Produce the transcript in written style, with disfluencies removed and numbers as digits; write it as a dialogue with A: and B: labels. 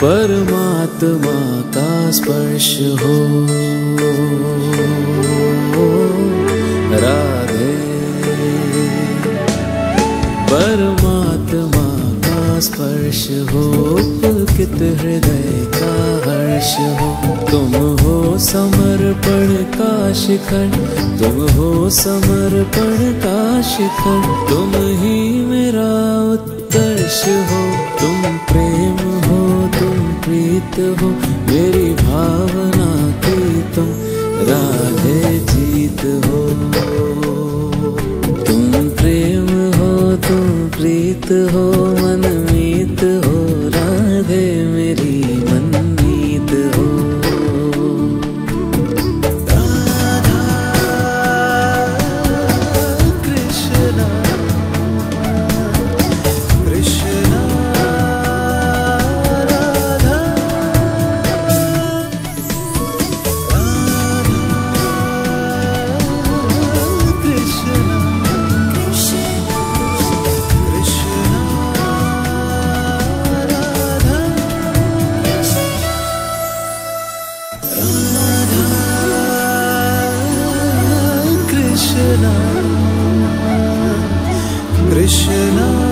A: परमात्मा का स्पर्श हो। राधे परमात्मा का स्पर्श हो, पुलकित हृदय का हर्ष हो। तुम हो समर्पण का शिखर, तुम हो समर्पण का शिखर, तुम ही मेरा उत्कर्ष हो। तुम प्रेम हो, तुम प्रीत हो, मेरी भावना की तुम राधे जीत हो। तुम प्रेम हो, तुम प्रीत हो, मनमीत हो, राधे मेरी मनमीत हो। Radha Krishna Krishna Radha, Krishna Krishna Krishna